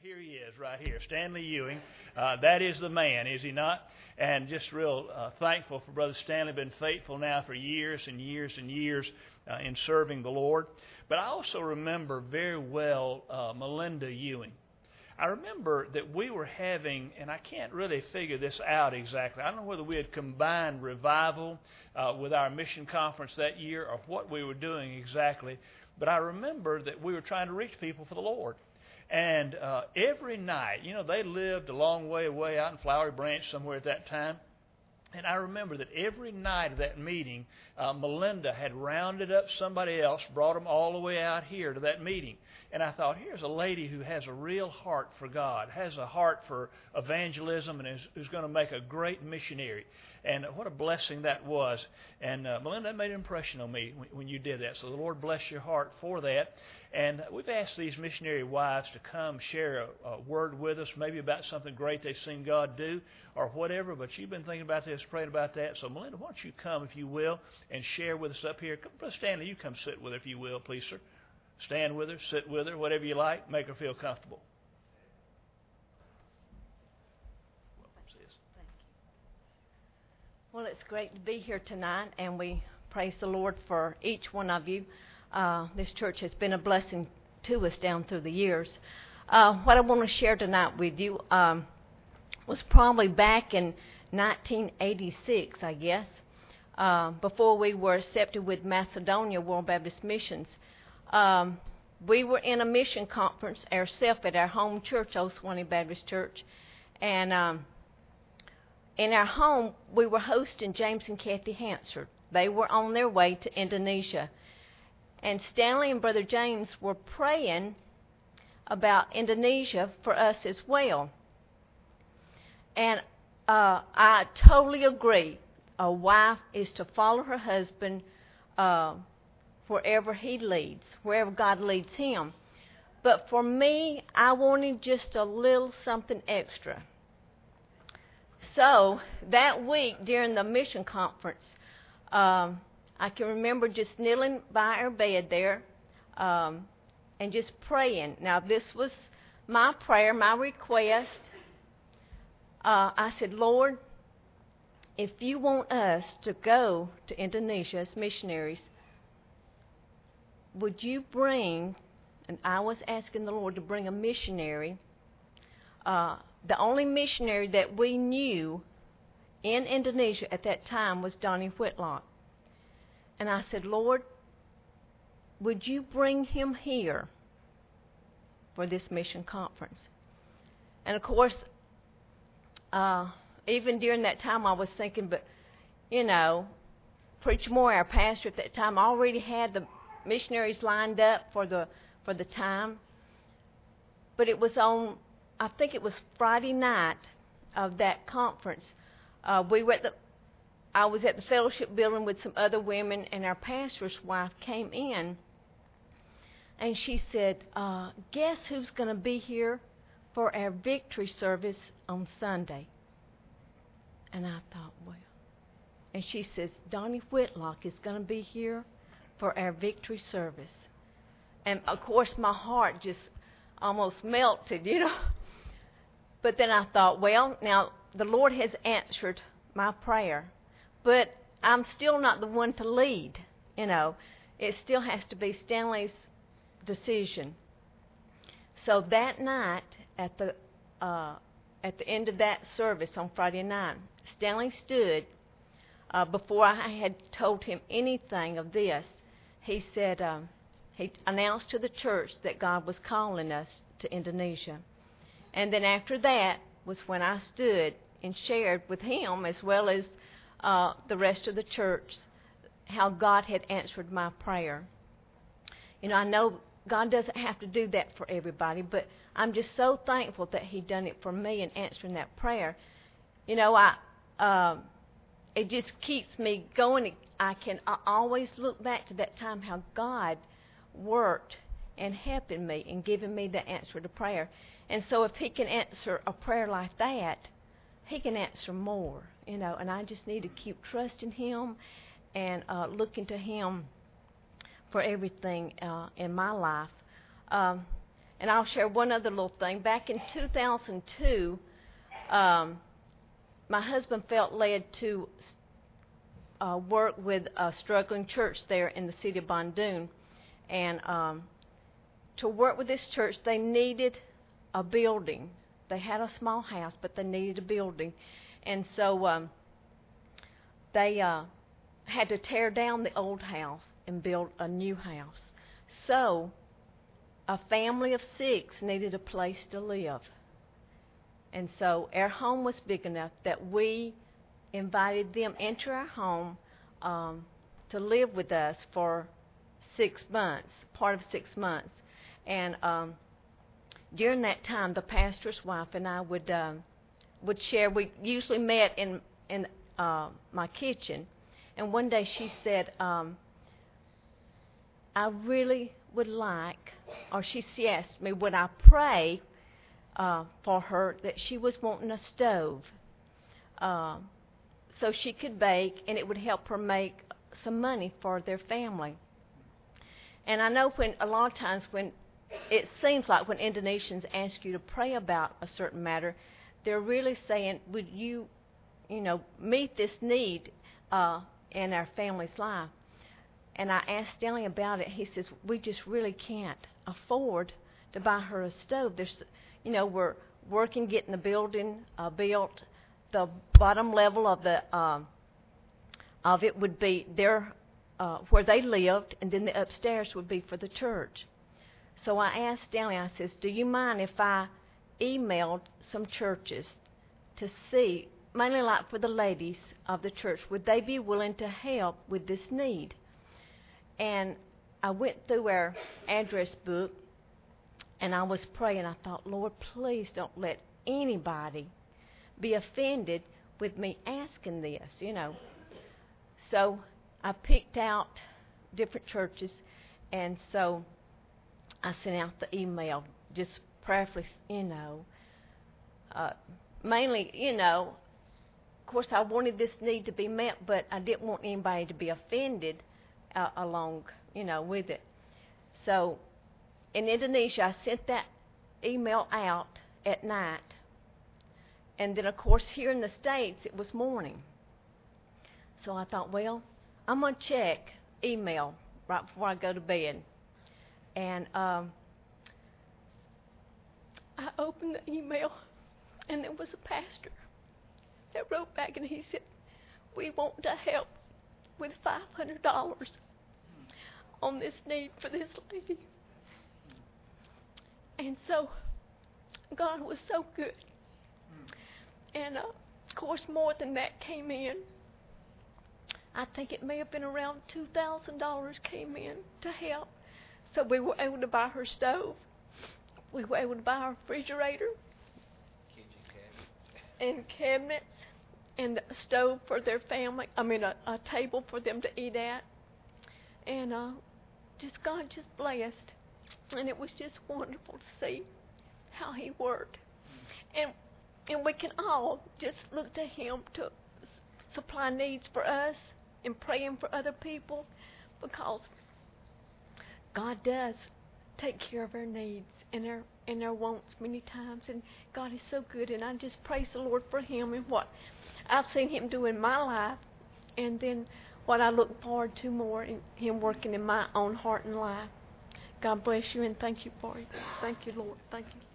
here he is right here, Stanley Ewing. That is the man, is he not? And just real thankful for Brother Stanley. Been faithful now for years and years and years in serving the Lord. But I also remember very well Melinda Ewing. I remember that we were having, and I can't really figure this out exactly. I don't know whether we had combined revival with our mission conference that year or what we were doing exactly. But I remember that we were trying to reach people for the Lord. And every night, you know, they lived a long way away out in Flowery Branch somewhere at that time. And I remember that every night of that meeting, Melinda had rounded up somebody else, brought them all the way out here to that meeting. And I thought, here's a lady who has a real heart for God, has a heart for evangelism, and is going to make a great missionary. And what a blessing that was. And Melinda, that made an impression on me when you did that. So the Lord bless your heart for that. And we've asked these missionary wives to come share a word with us, maybe about something great they've seen God do or whatever. But you've been thinking about this, praying about that. So Melinda, why don't you come, if you will, and share with us up here. Brother Stanley, you come sit with her, if you will, please, sir. Stand with her, sit with her, whatever you like. Make her feel comfortable. Welcome, sis. Thank you. Well, it's great to be here tonight, and we praise the Lord for each one of you. This church has been a blessing to us down through the years. What I want to share tonight with you was probably back in 1986, I guess, before we were accepted with Macedonia World Baptist Missions. We were in a mission conference ourselves at our home church, Old Swanee Baptist Church, and in our home we were hosting James and Kathy Hansard. They were on their way to Indonesia, and Stanley and Brother James were praying about Indonesia for us as well. And I totally agree. A wife is to follow her husband wherever he leads, wherever God leads him. But for me, I wanted just a little something extra. So that week during the mission conference, I can remember just kneeling by our bed there and just praying. Now, this was my prayer, my request. I said, Lord, if you want us to go to Indonesia as missionaries, would you bring, and I was asking the Lord to bring a missionary. The only missionary that we knew in Indonesia at that time was Donnie Whitlock. And I said, Lord, would you bring him here for this mission conference? And of course, even during that time I was thinking, but, you know, Preacher Moore, our pastor at that time, already had the missionaries lined up for the time. But it was on, I think it was Friday night of that conference. I was at the fellowship building with some other women, and our pastor's wife came in, and she said, guess who's going to be here for our victory service on Sunday? And I thought, well. And she says, Donnie Whitlock is going to be here for our victory service. And, of course, my heart just almost melted, you know. But then I thought, well, now the Lord has answered my prayer. But I'm still not the one to lead, you know. It still has to be Stanley's decision. So that night, at the end of that service on Friday night, Stanley stood, before I had told him anything of this, he said, he announced to the church that God was calling us to Indonesia. And then after that was when I stood and shared with him, as well as the rest of the church, how God had answered my prayer. You know, I know God doesn't have to do that for everybody, but I'm just so thankful that He done it for me in answering that prayer. You know, it just keeps me going. I always look back to that time, how God worked and helping me and giving me the answer to prayer. And so if He can answer a prayer like that, He can answer more, you know. And I just need to keep trusting Him and looking to Him for everything in my life. And I'll share one other little thing. Back in 2002, my husband felt led to work with a struggling church there in the city of Bondoon. And to work with this church, they needed a building. They had a small house, but they needed a building. And so they had to tear down the old house and build a new house. So a family of 6 needed a place to live. And so our home was big enough that we invited them into our home to live with us for 6 months, part of 6 months. And during that time, the pastor's wife and I would share. We usually met in my kitchen. And one day she said, I really would like, or she asked me, would I pray for her that she was wanting a stove so she could bake, and it would help her make some money for their family. And I know when a lot of times when it seems like when Indonesians ask you to pray about a certain matter, they're really saying, would you, meet this need in our family's life? And I asked Stanley about it. He says, we just really can't afford to buy her a stove. We're working getting the building built. The bottom level of it would be their where they lived, and then the upstairs would be for the church. So I asked Stanley, I says, do you mind if I emailed some churches to see, mainly like for the ladies of the church, would they be willing to help with this need? And I went through our address book, and I was praying. I thought, Lord, please don't let anybody be offended with me asking this, So I picked out different churches, and so I sent out the email, just prayerfully, mainly, of course I wanted this need to be met, but I didn't want anybody to be offended along, with it. So in Indonesia, I sent that email out at night. And then, of course, here in the States, it was morning. So I thought, well, I'm going to check email right before I go to bed. And I opened the email, and there was a pastor that wrote back, and he said, we want to help with $500 on this need for this lady. And so God was so good. And, of course, more than that came in. I think it may have been around $2,000 came in to help. So we were able to buy her stove. We were able to buy her refrigerator. And cabinets. And a stove for their family. A table for them to eat at. And God just blessed. And it was just wonderful to see how He worked. And we can all just look to Him to supply needs for us and praying for other people, because God does take care of our needs and our wants many times. And God is so good. And I just praise the Lord for Him and what I've seen Him do in my life, and then what I look forward to more in Him working in my own heart and life. God bless you, and thank you for it. Thank you, Lord. Thank you.